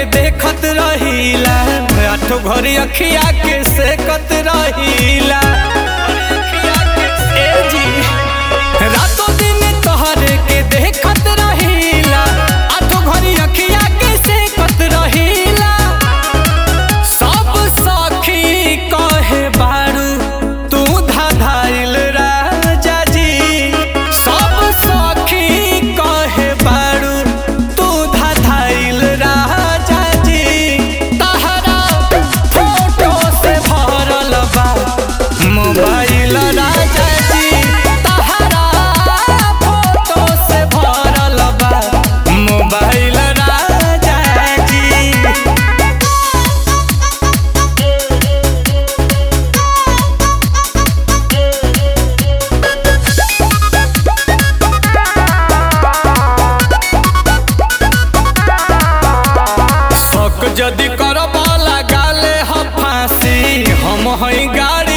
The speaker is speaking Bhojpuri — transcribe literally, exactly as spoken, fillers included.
के देखत रहीला, आठो घड़ी अखिया के सेकत रहीला। ए जी रातों दिन तोहरे के देखत रहीला, आठो घड़ी अखिया के सेकत रहीला। सब सखी कहे बारू तू धाधाइल राजा जी, सब सखी कहे बारू तू धाधाइल राजा जी। तहरा फोटो से भरल बा मोबाइल राजा जी, तहरा फोटो से भरल बा मोबाइल राजा जी। शक जदि करब लगा ले हम फांसी, हम हई गाड़ी